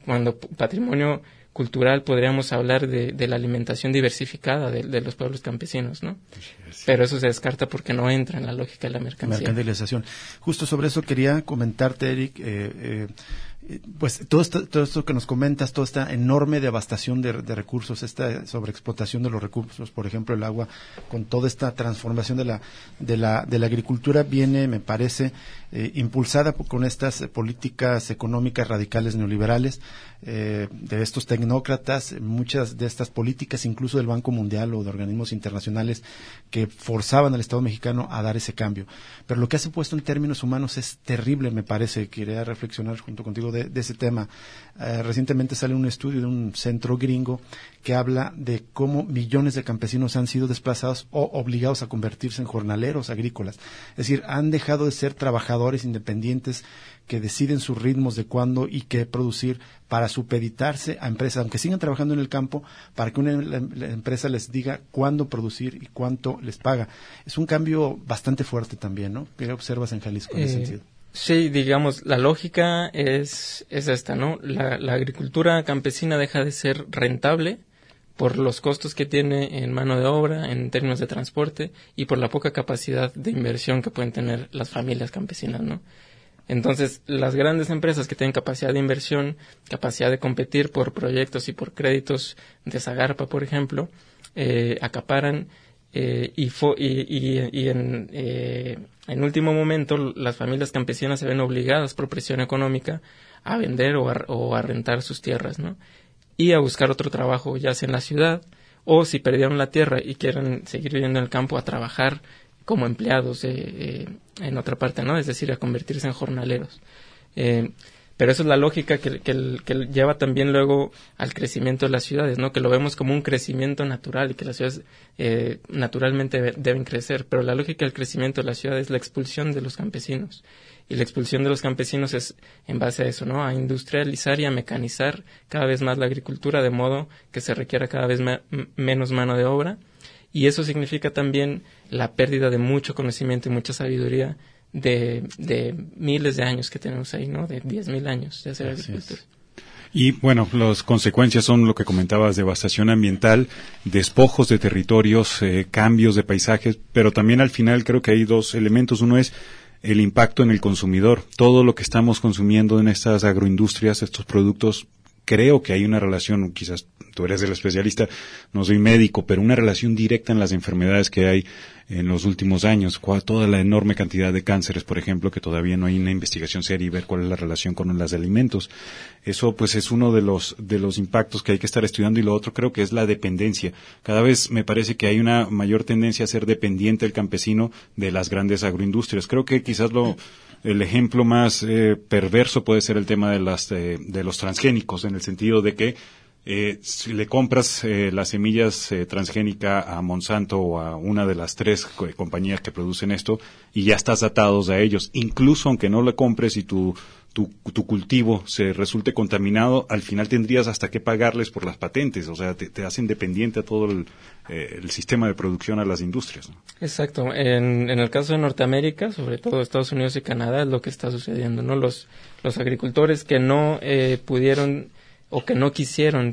cuando patrimonio cultural podríamos hablar de la alimentación diversificada de los pueblos campesinos, ¿no? Sí. Pero eso se descarta porque no entra en la lógica de la mercantilización. Justo sobre eso quería comentarte, Eric, pues todo esto que nos comentas, toda esta enorme devastación de recursos, esta sobreexplotación de los recursos, por ejemplo el agua, con toda esta transformación de la agricultura, viene, me parece, impulsada con estas políticas económicas radicales neoliberales, de estos tecnócratas, muchas de estas políticas incluso del Banco Mundial o de organismos internacionales que forzaban al Estado mexicano a dar ese cambio. Pero lo que ha supuesto en términos humanos es terrible, me parece. Quería reflexionar junto contigo de ese tema. Recientemente sale un estudio de un centro gringo que habla de cómo millones de campesinos han sido desplazados o obligados a convertirse en jornaleros agrícolas. Es decir, han dejado de ser trabajadores independientes que deciden sus ritmos de cuándo y qué producir para supeditarse a empresas, aunque sigan trabajando en el campo, para que la empresa les diga cuándo producir y cuánto les paga. Es un cambio bastante fuerte también, ¿no? ¿Qué observas en Jalisco en ese sentido? Sí, digamos, la lógica es esta, ¿no? La agricultura campesina deja de ser rentable por los costos que tiene en mano de obra, en términos de transporte, y por la poca capacidad de inversión que pueden tener las familias campesinas, ¿no? Entonces, las grandes empresas que tienen capacidad de inversión, capacidad de competir por proyectos y por créditos de Zagarpa, por ejemplo, acaparan y en último momento las familias campesinas se ven obligadas por presión económica a vender o a rentar sus tierras, ¿no? Y a buscar otro trabajo, ya sea en la ciudad, o si perdieron la tierra y quieren seguir viviendo en el campo, a trabajar como empleados en otra parte, ¿no? Es decir, a convertirse en jornaleros. Pero eso es la lógica que lleva también luego al crecimiento de las ciudades, ¿no? Que lo vemos como un crecimiento natural y que las ciudades naturalmente deben crecer. Pero la lógica del crecimiento de las ciudades es la expulsión de los campesinos. Y la expulsión de los campesinos es en base a eso, ¿no? A industrializar y a mecanizar cada vez más la agricultura, de modo que se requiera cada vez menos mano de obra. Y eso significa también la pérdida de mucho conocimiento y mucha sabiduría de miles de años que tenemos ahí, ¿no? De 10,000 años de hacer agricultura. Y bueno, las consecuencias son lo que comentabas: devastación ambiental, despojos de territorios, cambios de paisajes, pero también al final creo que hay dos elementos. Uno es el impacto en el consumidor. Todo lo que estamos consumiendo en estas agroindustrias, estos productos, creo que hay una relación, quizás tú eres el especialista, no soy médico, pero una relación directa en las enfermedades que hay en los últimos años, toda la enorme cantidad de cánceres, por ejemplo, que todavía no hay una investigación seria y ver cuál es la relación con los alimentos. Eso pues es uno de los impactos que hay que estar estudiando, y lo otro creo que es la dependencia. Cada vez me parece que hay una mayor tendencia a ser dependiente el campesino de las grandes agroindustrias. Creo que quizás el ejemplo más perverso puede ser el tema de los transgénicos, en el sentido de que si le compras las semillas transgénica a Monsanto o a una de las 3 compañías que producen esto, y ya estás atados a ellos, incluso aunque no le compres y tu cultivo se resulte contaminado, al final tendrías hasta que pagarles por las patentes. O sea, te hacen dependiente a todo el sistema de producción, a las industrias, ¿no? Exacto. En el caso de Norteamérica, sobre todo Estados Unidos y Canadá, es lo que está sucediendo, ¿no? Los agricultores que no pudieron o que no quisieron,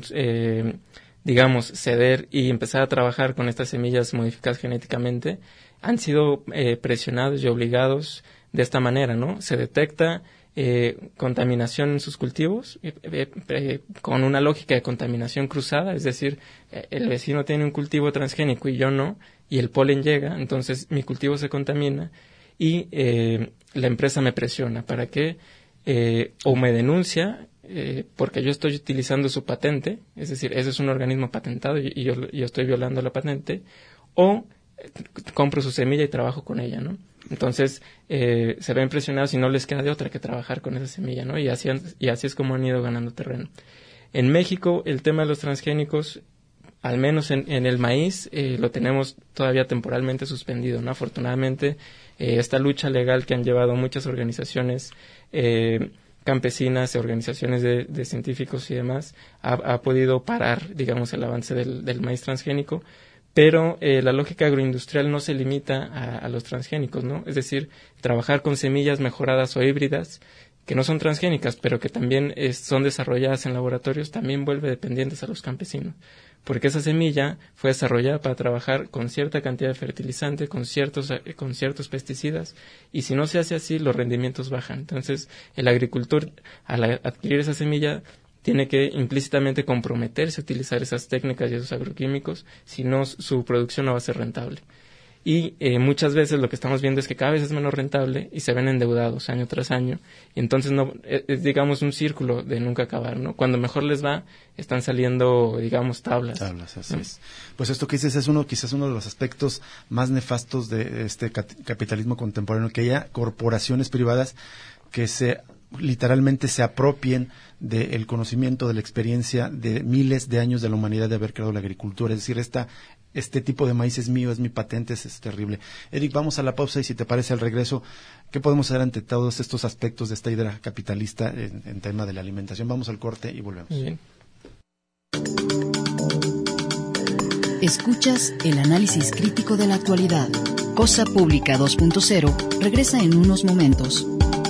digamos, ceder y empezar a trabajar con estas semillas modificadas genéticamente, han sido presionados y obligados de esta manera, ¿no? Se detecta contaminación en sus cultivos con una lógica de contaminación cruzada, es decir, el vecino tiene un cultivo transgénico y yo no, y el polen llega, entonces mi cultivo se contamina y la empresa me presiona para que o me denuncia porque yo estoy utilizando su patente, es decir, ese es un organismo patentado y yo estoy violando la patente, o compro su semilla y trabajo con ella, ¿no? Entonces se ven presionados y no les queda de otra que trabajar con esa semilla, ¿no? Y así es como han ido ganando terreno. En México el tema de los transgénicos, al menos en el maíz, lo tenemos todavía temporalmente suspendido, ¿no? Afortunadamente esta lucha legal que han llevado muchas organizaciones campesinas, organizaciones de científicos y demás, ha podido parar, digamos, el avance del maíz transgénico, pero la lógica agroindustrial no se limita a los transgénicos, ¿no? Es decir, trabajar con semillas mejoradas o híbridas que no son transgénicas, pero que también son desarrolladas en laboratorios, también vuelve dependientes a los campesinos. Porque esa semilla fue desarrollada para trabajar con cierta cantidad de fertilizante, con ciertos pesticidas, y si no se hace así, los rendimientos bajan. Entonces, el agricultor, al adquirir esa semilla, tiene que implícitamente comprometerse a utilizar esas técnicas y esos agroquímicos, si no, su producción no va a ser rentable. Y muchas veces lo que estamos viendo es que cada vez es menos rentable y se ven endeudados año tras año. Y entonces es, digamos, un círculo de nunca acabar, ¿no? Cuando mejor les va, están saliendo, digamos, tablas. Tablas, así ¿no? es. Pues esto que dices es quizás uno de los aspectos más nefastos de este capitalismo contemporáneo, que haya corporaciones privadas que literalmente se apropien del conocimiento, de la experiencia de miles de años de la humanidad de haber creado la agricultura. Es decir, este tipo de maíz es mío, es mi patente, es terrible. Eric, vamos a la pausa y si te parece al regreso, ¿qué podemos hacer ante todos estos aspectos de esta idea capitalista en tema de la alimentación? Vamos al corte y volvemos. Bien. Escuchas el análisis crítico de la actualidad. Cosa Pública 2.0 regresa en unos momentos.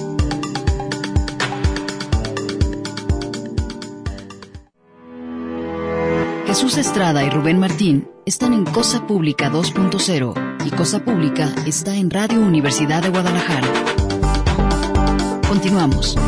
Jesús Estrada y Rubén Martín están en Cosa Pública 2.0 y Cosa Pública está en Radio Universidad de Guadalajara. Continuamos.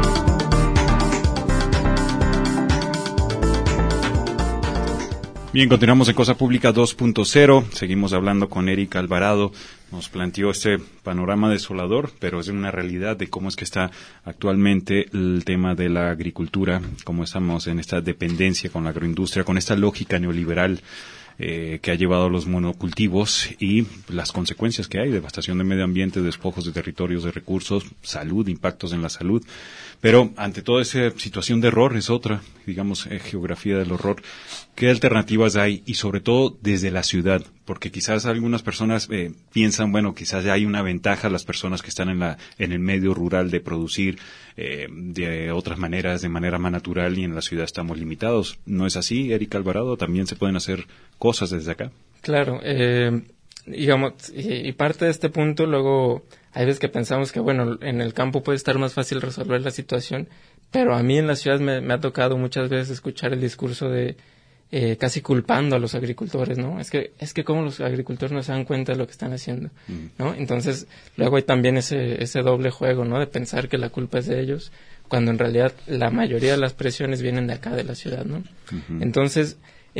Bien, continuamos en Cosa Pública 2.0. Seguimos hablando con Eric Alvarado. Nos planteó este panorama desolador, pero es una realidad de cómo es que está actualmente el tema de la agricultura, cómo estamos en esta dependencia con la agroindustria, con esta lógica neoliberal que ha llevado a los monocultivos y las consecuencias que hay, devastación de medio ambiente, despojos de territorios, de recursos, salud, impactos en la salud. Pero ante toda esa situación de horror es otra, digamos, geografía del horror. ¿Qué alternativas hay? Y sobre todo desde la ciudad, porque quizás algunas personas piensan, bueno, quizás hay una ventaja a las personas que están en el medio rural de producir de otras maneras, de manera más natural, y en la ciudad estamos limitados. ¿No es así, Eric Alvarado? ¿También se pueden hacer cosas desde acá? Claro, digamos, y parte de este punto, luego hay veces que pensamos que, bueno, en el campo puede estar más fácil resolver la situación, pero a mí en la ciudad me ha tocado muchas veces escuchar el discurso de casi culpando a los agricultores, ¿no? Es que como los agricultores no se dan cuenta de lo que están haciendo, ¿no? Entonces, luego hay también ese doble juego, ¿no? De pensar que la culpa es de ellos, cuando en realidad la mayoría de las presiones vienen de acá, de la ciudad, ¿no? Uh-huh. Entonces,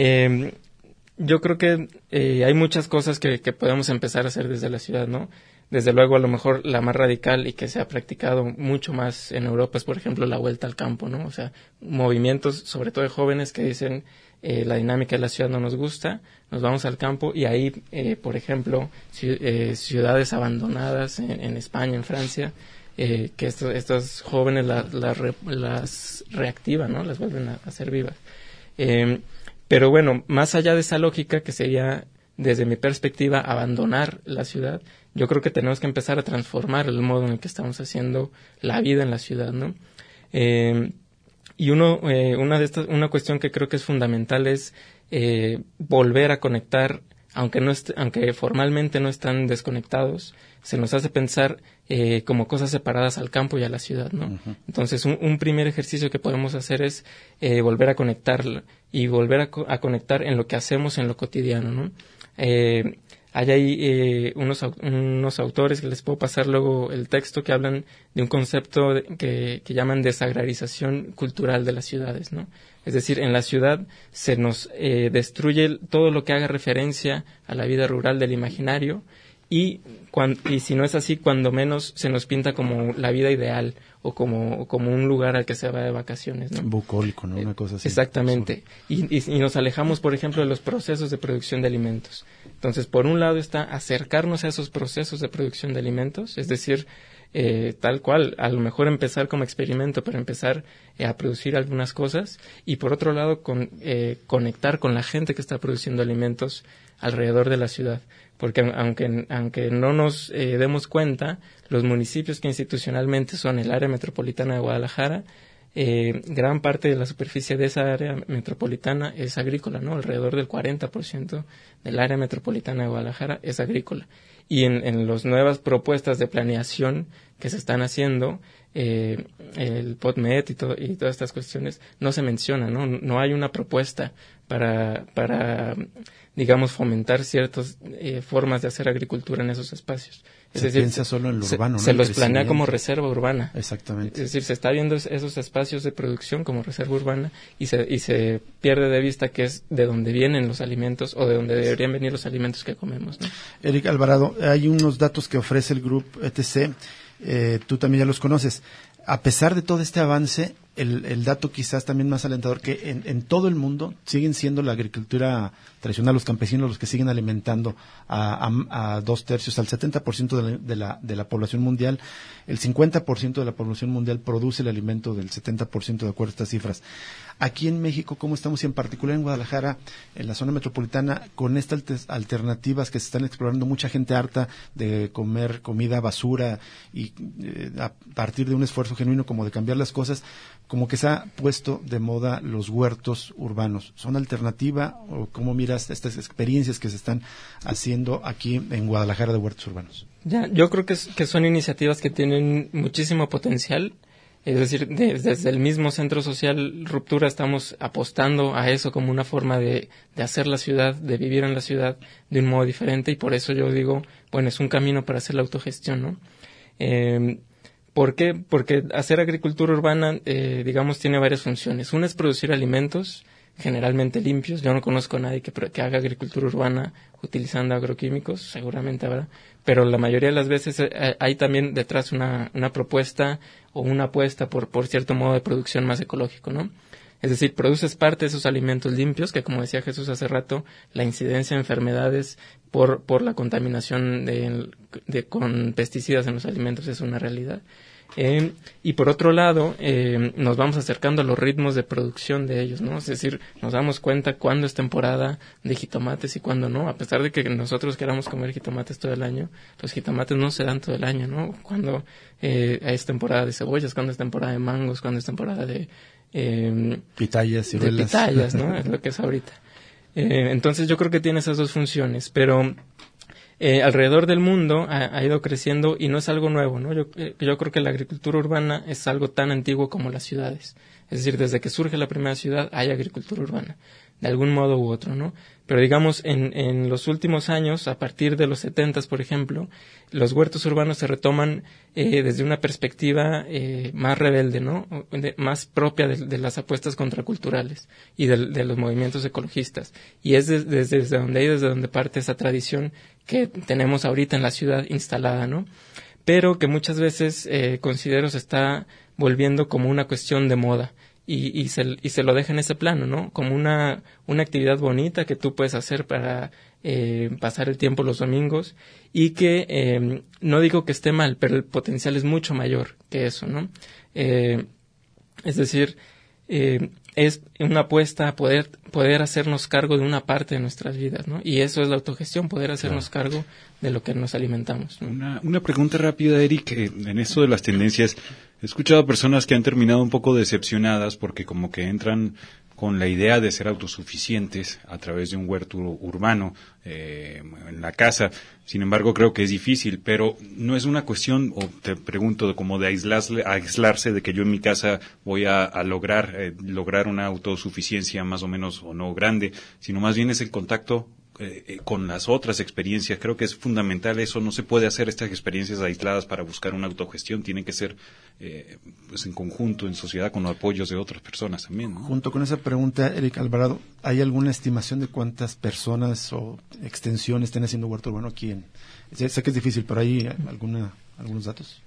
yo creo que hay muchas cosas que podemos empezar a hacer desde la ciudad, ¿no? Desde luego, a lo mejor la más radical y que se ha practicado mucho más en Europa es, por ejemplo, la vuelta al campo, ¿no? O sea, movimientos, sobre todo de jóvenes, que dicen la dinámica de la ciudad no nos gusta, nos vamos al campo, y ahí, por ejemplo, ciudades abandonadas en España, en Francia, que estos jóvenes las reactivan, ¿no? Las vuelven a hacer vivas. Pero bueno, más allá de esa lógica, que sería, desde mi perspectiva, abandonar la ciudad, yo creo que tenemos que empezar a transformar el modo en el que estamos haciendo la vida en la ciudad, ¿no? Y una cuestión que creo que es fundamental es volver a conectar, aunque formalmente no están desconectados, se nos hace pensar como cosas separadas al campo y a la ciudad, ¿no? Uh-huh. Entonces, un primer ejercicio que podemos hacer es volver a conectarla y volver a conectar en lo que hacemos en lo cotidiano, ¿no? Hay ahí unos autores que les puedo pasar luego el texto, que hablan de un concepto que llaman desagrarización cultural de las ciudades, ¿no? Es decir, en la ciudad se nos destruye todo lo que haga referencia a la vida rural del imaginario, y si no es así, cuando menos se nos pinta como la vida ideal o como un lugar al que se va de vacaciones, ¿no? Bucólico, ¿no? Una cosa así. Exactamente. Y nos alejamos, por ejemplo, de los procesos de producción de alimentos. Entonces, por un lado está acercarnos a esos procesos de producción de alimentos, es decir, tal cual, a lo mejor empezar como experimento, pero empezar a producir algunas cosas, y por otro lado conectar con la gente que está produciendo alimentos alrededor de la ciudad, porque aunque no nos demos cuenta, los municipios que institucionalmente son el área metropolitana de Guadalajara, gran parte de la superficie de esa área metropolitana es agrícola, ¿no? Alrededor del 40% del área metropolitana de Guadalajara es agrícola. Y en las nuevas propuestas de planeación que se están haciendo, el PodMed y todas estas cuestiones, no se menciona, ¿no? No hay una propuesta para digamos, fomentar ciertas formas de hacer agricultura en esos espacios. Piensa solo en lo urbano, ¿no? Se los planea como reserva urbana. Exactamente. Es decir, se está viendo esos espacios de producción como reserva urbana y se pierde de vista que es de donde vienen los alimentos o de donde deberían venir los alimentos que comemos, ¿no? Eric Alvarado, hay unos datos que ofrece el Grupo ETC, tú también ya los conoces. A pesar de todo este avance, el dato quizás también más alentador, que en todo el mundo siguen siendo la agricultura tradicional, los campesinos los que siguen alimentando a 2/3, al 70% de la población mundial. El 50% de la población mundial produce el alimento del 70%, de acuerdo a estas cifras. Aquí en México, ¿cómo estamos? Y en particular en Guadalajara, en la zona metropolitana, con estas alternativas que se están explorando, mucha gente harta de comer comida basura y a partir de un esfuerzo genuino como de cambiar las cosas, como que se ha puesto de moda los huertos urbanos. ¿Son alternativa o cómo miras estas experiencias que se están haciendo aquí en Guadalajara de huertos urbanos? Yo creo que son iniciativas que tienen muchísimo potencial. Es decir, desde el mismo Centro Social Ruptura estamos apostando a eso como una forma de hacer la ciudad, de vivir en la ciudad de un modo diferente, y por eso yo digo, bueno, es un camino para hacer la autogestión, ¿no? ¿Por qué? Porque hacer agricultura urbana, digamos, tiene varias funciones. Una es producir alimentos generalmente limpios. Yo no conozco a nadie que haga agricultura urbana utilizando agroquímicos, seguramente habrá, pero la mayoría de las veces hay también detrás una propuesta o una apuesta por cierto modo de producción más ecológico, ¿no? Es decir, produces parte de esos alimentos limpios, que como decía Jesús hace rato, la incidencia de enfermedades por la contaminación con pesticidas en los alimentos es una realidad. Y por otro lado, nos vamos acercando a los ritmos de producción de ellos, ¿no? Es decir, nos damos cuenta cuándo es temporada de jitomates y cuándo no. A pesar de que nosotros queramos comer jitomates todo el año, los jitomates no se dan todo el año, ¿no? Cuando es temporada de cebollas, cuando es temporada de mangos, cuando es temporada de pitayas, ciruelas. De pitayas, ¿no? Es lo que es ahorita. Entonces yo creo que tiene esas dos funciones, pero alrededor del mundo ha ido creciendo y no es algo nuevo, ¿no? Yo creo que la agricultura urbana es algo tan antiguo como las ciudades. Es decir, desde que surge la primera ciudad hay agricultura urbana, de algún modo u otro, ¿no? Pero digamos, en los últimos años, a partir de los 70s, por ejemplo, los huertos urbanos se retoman desde una perspectiva más rebelde, ¿no? Más propia de las apuestas contraculturales y de los movimientos ecologistas. Y es desde donde parte esa tradición que tenemos ahorita en la ciudad instalada, ¿no? Pero que muchas veces considero se está volviendo como una cuestión de moda. Y se lo deja en ese plano, ¿no? Como una actividad bonita que tú puedes hacer para pasar el tiempo los domingos y que no digo que esté mal, pero el potencial es mucho mayor que eso, ¿no? Es decir, es una apuesta a poder hacernos cargo de una parte de nuestras vidas, ¿no? Y eso es la autogestión, poder hacernos cargo de lo que nos alimentamos, ¿no? Una pregunta rápida, Eric, en esto de las tendencias. He escuchado a personas que han terminado un poco decepcionadas porque como que entran con la idea de ser autosuficientes a través de un huerto urbano en la casa. Sin embargo, creo que es difícil, pero no es una cuestión, o te pregunto, como de aislarse de que yo en mi casa voy a lograr una autosuficiencia más o menos o no grande, sino más bien es el contacto con las otras experiencias. Creo que es fundamental eso. No se puede hacer estas experiencias aisladas para buscar una autogestión. Tienen que ser pues en conjunto, en sociedad, con los apoyos de otras personas también, ¿no? Junto con esa pregunta, Eric Alvarado, ¿hay alguna estimación de cuántas personas o extensiones están haciendo huerto urbano aquí? Sé que es difícil, pero ¿hay algunos datos?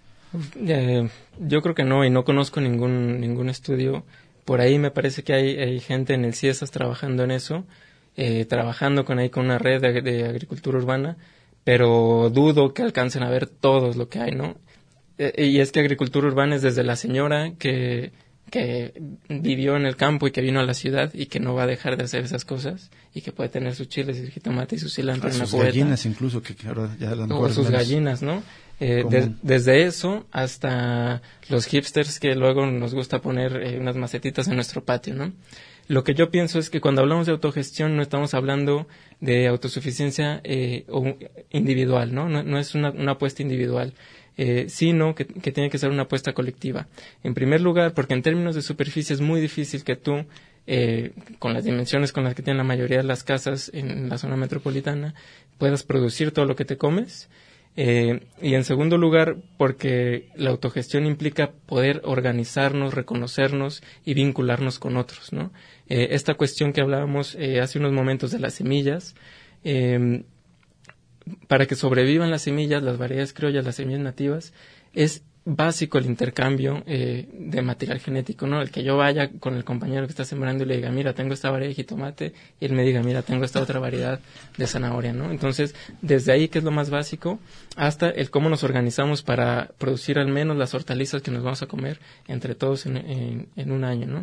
Yo creo que no, y no conozco ningún estudio. Por ahí me parece que hay gente en el CIESAS trabajando en eso, trabajando con una red de agricultura urbana, pero dudo que alcancen a ver todos lo que hay, ¿no? Y es que agricultura urbana es desde la señora que vivió en el campo y que vino a la ciudad y que no va a dejar de hacer esas cosas y que puede tener sus chiles y su jitomate y su cilantro en una cubeta. Sus gallinas incluso, que ahora ya la o sus gallinas, ¿no? Desde eso hasta los hipsters que luego nos gusta poner unas macetitas en nuestro patio, ¿no? Lo que yo pienso es que cuando hablamos de autogestión no estamos hablando de autosuficiencia individual, ¿no? No es una apuesta individual. sino que tiene que ser una apuesta colectiva. En primer lugar, porque en términos de superficie es muy difícil que tú, con las dimensiones con las que tienen la mayoría de las casas en la zona metropolitana, puedas producir todo lo que te comes. Y en segundo lugar, porque la autogestión implica poder organizarnos, reconocernos y vincularnos con otros, ¿no? Esta cuestión que hablábamos hace unos momentos de las semillas, para que sobrevivan las semillas, las variedades criollas, las semillas nativas, es básico el intercambio de material genético, ¿no? El que yo vaya con el compañero que está sembrando y le diga, mira, tengo esta variedad de jitomate, y él me diga, mira, tengo esta otra variedad de zanahoria, ¿no? Entonces, desde ahí, que es lo más básico, hasta el cómo nos organizamos para producir al menos las hortalizas que nos vamos a comer entre todos en un año, ¿no?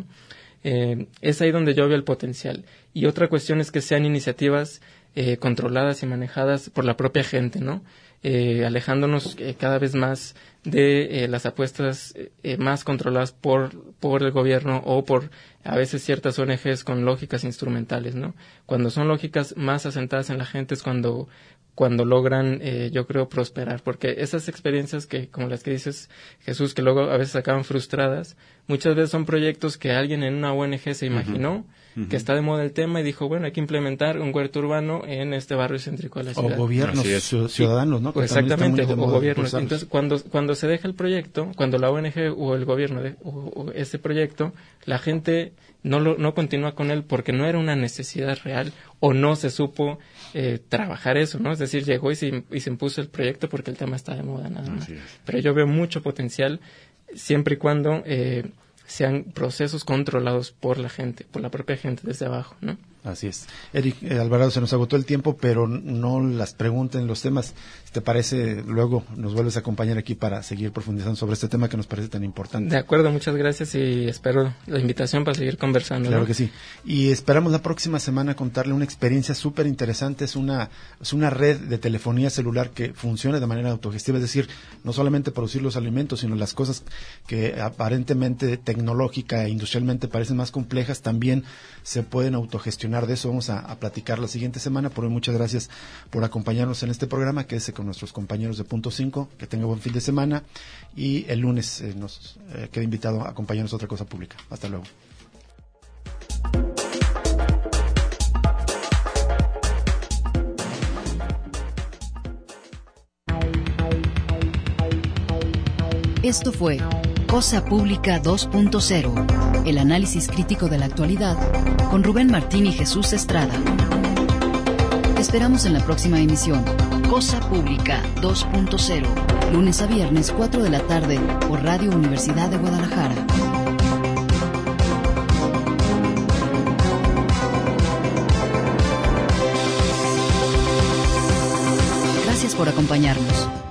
Es ahí donde yo veo el potencial. Y otra cuestión es que sean iniciativas controladas y manejadas por la propia gente, ¿no? Alejándonos cada vez más de las apuestas más controladas por el gobierno o por a veces ciertas ONGs con lógicas instrumentales, ¿no? Cuando son lógicas más asentadas en la gente es cuando logran, yo creo, prosperar, porque esas experiencias que, como las que dices, Jesús, que luego a veces acaban frustradas, muchas veces son proyectos que alguien en una ONG se imaginó, que está de moda el tema y dijo, bueno, hay que implementar un huerto urbano en este barrio céntrico de la ciudad. O gobiernos ciudadanos, ¿no? Pues exactamente, o gobiernos. Entonces, cuando se deja el proyecto, cuando la ONG o el gobierno o ese proyecto, la gente no continúa con él porque no era una necesidad real o no se supo trabajar eso, ¿no? Es decir, llegó y se impuso el proyecto porque el tema está de moda, nada más. Pero yo veo mucho potencial siempre y cuando sean procesos controlados por la gente, por la propia gente desde abajo, ¿no? Así es. Eric Alvarado, se nos agotó el tiempo, pero no las preguntas en los temas. Si te parece, luego nos vuelves a acompañar aquí para seguir profundizando sobre este tema que nos parece tan importante. De acuerdo, muchas gracias y espero la invitación para seguir conversando. Claro, ¿no? que sí. Y esperamos la próxima semana contarle una experiencia súper interesante. Es una red de telefonía celular que funciona de manera autogestiva, es decir, no solamente producir los alimentos, sino las cosas que aparentemente tecnológica e industrialmente parecen más complejas, también se pueden autogestionar. De eso vamos a platicar la siguiente semana. Por hoy, muchas gracias por acompañarnos en este programa. Quédese con nuestros compañeros de Punto 5. Que tenga buen fin de semana. Y el lunes nos queda invitado a acompañarnos a Otra Cosa Pública. Hasta luego. Esto fue Cosa Pública 2.0, el análisis crítico de la actualidad con Rubén Martín y Jesús Estrada. Te esperamos en la próxima emisión, Cosa Pública 2.0, lunes a viernes 4 de la tarde por Radio Universidad de Guadalajara. Gracias por acompañarnos.